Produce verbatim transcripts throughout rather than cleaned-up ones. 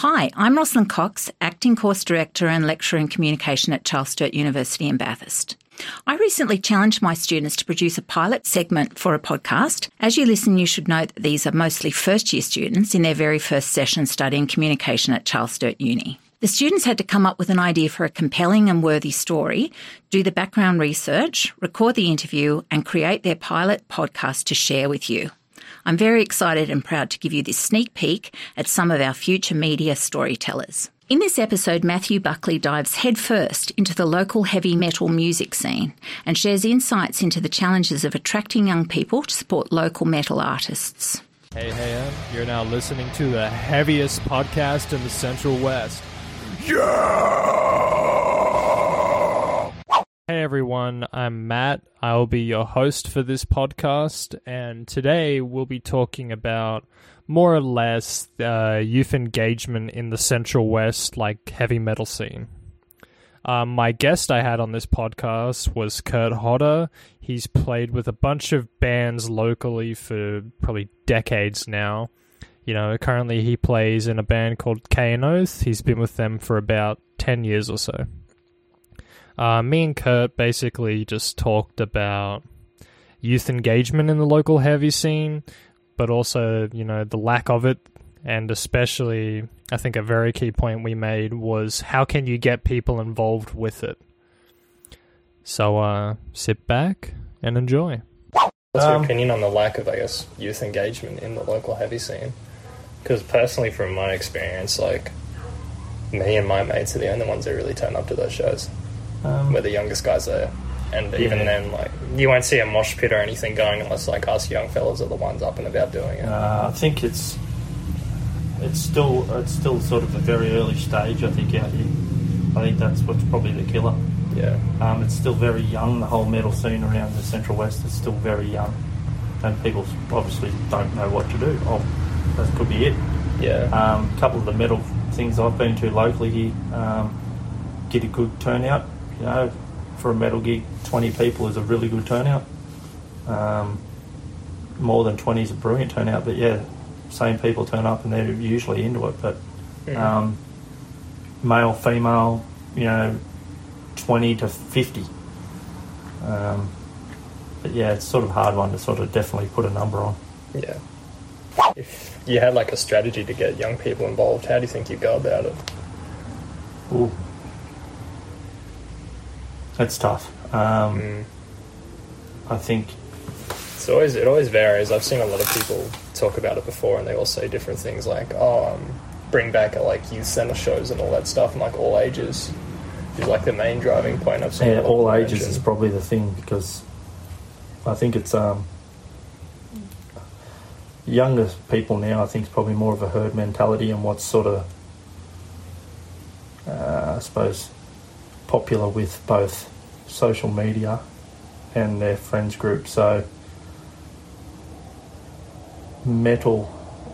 Hi, I'm Rosalind Cox, Acting Course Director and Lecturer in Communication at Charles Sturt University in Bathurst. I recently challenged my students to produce a pilot segment for a podcast. As you listen, you should note that these are mostly first-year students in their very first session studying communication at Charles Sturt Uni. The students had to come up with an idea for a compelling and worthy story, do the background research, record the interview, and create their pilot podcast to share with you. I'm very excited and proud to give you this sneak peek at some of our future media storytellers. In this episode, Matthew Buckley dives headfirst into the local heavy metal music scene and shares insights into the challenges of attracting young people to support local metal artists. Hey, hey, you're now listening to the heaviest podcast in the Central West. Yeah! Hey everyone, I'm Matt. I'll be your host for this podcast, and today we'll be talking about more or less uh, youth engagement in the Central West, like heavy metal scene. Um, my guest I had on this podcast was Kurt Hodder. He's played with a bunch of bands locally for probably decades now. You know, currently he plays in a band called K and Oath. He's been with them for about ten years or so. Uh, me and Kurt basically just talked about youth engagement in the local heavy scene, but also, you know, the lack of it. And especially, I think a very key point we made was how can you get people involved with it? So uh, sit back and enjoy. What's your Um, opinion on the lack of, I guess, youth engagement in the local heavy scene? Because personally, from my experience, like, me and my mates are the only ones that really turn up to those shows. Um, We're the youngest guys there. And even Yeah. then, like, you won't see a mosh pit or anything going unless, like, us young fellas are the ones up and about doing it. uh, I think it's it's still it's still sort of a very early stage. I think out here. I think that's what's probably the killer. Yeah. Um, it's still very young. The whole metal scene around the Central West is still very young, and people obviously don't know what to do. Oh, that could be it. Yeah. Um, a couple of the metal things I've been to locally here um, get a good turnout. You know, for a metal gig, twenty people is a really good turnout. Um, more than twenty is a brilliant turnout, but yeah, same people turn up and they're usually into it. But um, male, female, you know, twenty to fifty. Um, but yeah, it's sort of a hard one to sort of definitely put a number on. Yeah. If you had, like, a strategy to get young people involved, how do you think you'd go about it? Ooh. It's tough. Um, Mm. I think, It's always, it always varies. I've seen a lot of people talk about it before, and they all say different things like, oh, um, bring back, like, youth centre shows and all that stuff, and, like, all ages is, like, the main driving point I've seen. yeah, a lot all of ages mention. is probably the thing, because I think it's um, younger people now. I think it's probably more of a herd mentality and what's sort of, uh, I suppose, popular with both social media and their friends group. So metal,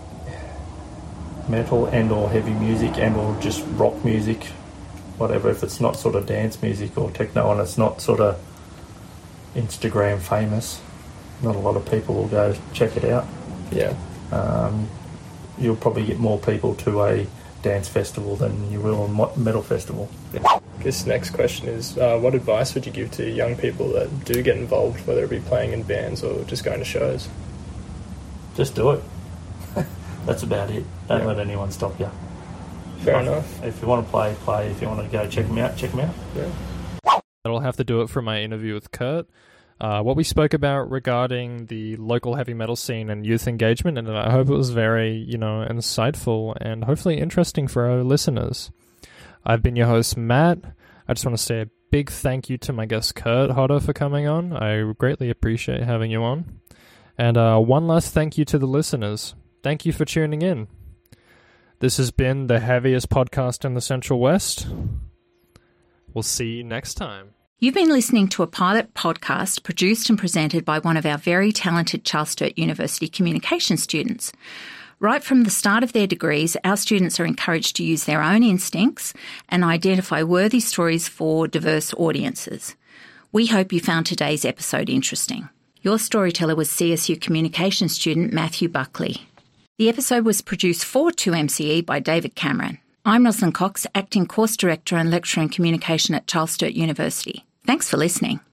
metal and or heavy music and or just rock music, whatever, if it's not sort of dance music or techno and it's not sort of Instagram famous, not a lot of people will go check it out. Yeah. Um, you'll probably get more people to a dance festival than you will a mo- metal festival. This next question is, uh, what advice would you give to young people that do get involved, whether it be playing in bands or just going to shows? Just do it. That's about it. Don't Yeah. let anyone stop you. Fair If- enough. If you want to play, play. If you want to go check them out, check them out. Yeah. That'll have to do it for my interview with Kurt. Uh, what we spoke about regarding the local heavy metal scene and youth engagement, and I hope it was very, you know, insightful and hopefully interesting for our listeners. I've been your host, Matt. I just want to say a big thank you to my guest, Kurt Hodder, for coming on. I greatly appreciate having you on. And uh, one last thank you to the listeners. Thank you for tuning in. This has been the heaviest podcast in the Central West. We'll see you next time. You've been listening to a pilot podcast produced and presented by one of our very talented Charles Sturt University communication students. Right from the start of their degrees, our students are encouraged to use their own instincts and identify worthy stories for diverse audiences. We hope you found today's episode interesting. Your storyteller was C S U communication student Matthew Buckley. The episode was produced for two M C E by David Cameron. I'm Rosalind Cox, Acting Course Director and Lecturer in Communication at Charles Sturt University. Thanks for listening.